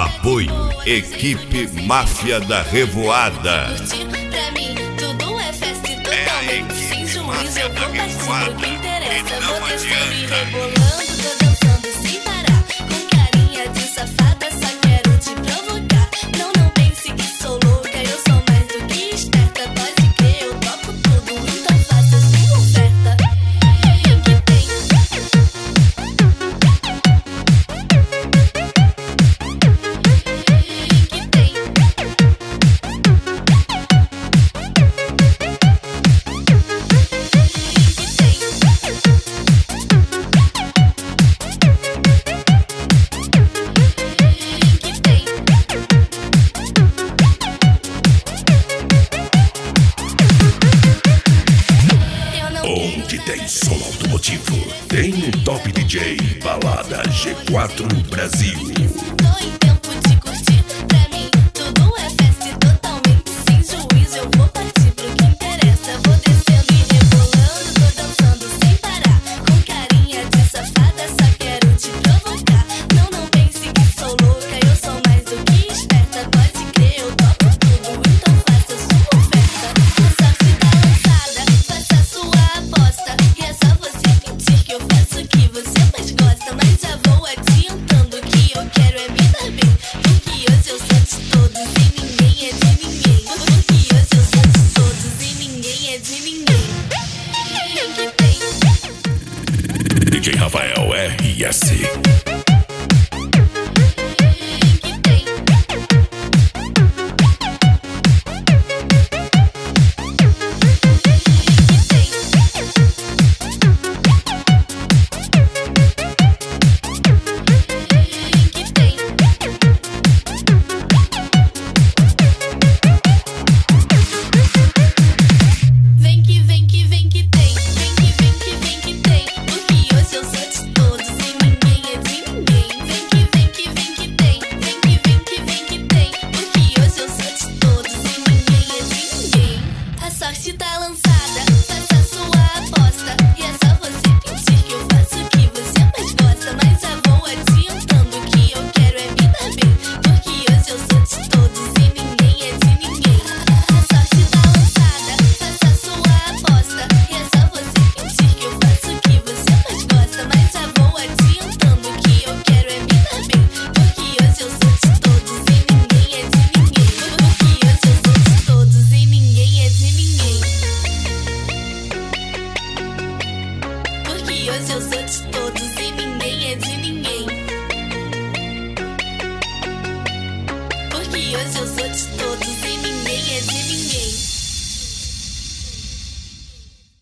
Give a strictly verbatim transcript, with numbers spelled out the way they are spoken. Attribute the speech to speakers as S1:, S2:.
S1: Apoio Equipe Máfia da Revoada.
S2: Pra mim, tudo é festa e
S1: É a
S2: totalmente
S1: equipe
S2: sem juízo.
S1: Máfia
S2: Eu
S1: da
S2: vou partir
S1: Revoada.
S2: do que interessa.
S1: E não
S2: Vou dançando e
S1: adianta.
S2: rebolando, tô dançando sem parar. Com carinha de safada, só quero te provocar. Não, não pense que sou louca, eu sou mais do que esperta. Pode crer, eu topo tudo, então faça sua oferta. Vem que tem.
S3: Onde tem som automotivo, tem um Top D J, Balada G quatro Brasil.
S2: Tô em tempo de curtir, pra mim tudo é festa e totalmente sem juízo. Eu vou partir pro que interessa. Vou descendo e rebolando, tô dançando sem parar. Com carinha de safada, só quero te provocar. Não, não pense que sou louca, eu sou mais do que esperta. Pode crer, eu topo tudo, então faça sua oferta. A sorte tá lançada, faça sua aposta. E é só você mentir que eu faço o que você mais gosta. Mas já vou adiantando que eu quero é me dar bem. Porque hoje eu sou de todos e ninguém é de ninguém. Porque hoje eu sou de todos e ninguém é de ninguém. Quem que tem?
S3: D J Rafael R S.
S2: Quem que tem? Quem que tem? Vem que vem que vem que tem. Vem que vem que vem que tem. Porque hoje eu sou de todos e ninguém é de ninguém. Vem que vem que vem que tem. Vem que vem que vem que tem. Porque hoje eu sou de todos e ninguém é de ninguém. A sorte tá lançada, faça sua aposta. E é só você mentir que eu faço o que você mais gosta. Mas já vou adiantando que eu quero é me dar bem. Porque hoje eu sou de todos e ninguém é de ninguém. A sorte tá lançada, faça sua aposta. E é só você mentir que eu faço o que você mais gosta. Mas já vou adiantando que eu quero é me dar bem. Porque hoje eu sou de todos e ninguém é de ninguém. Porque hoje eu sou de todos e ninguém é de ninguém. Porque hoje eu sou de todos e ninguém é de ninguém. Porque hoje eu sou de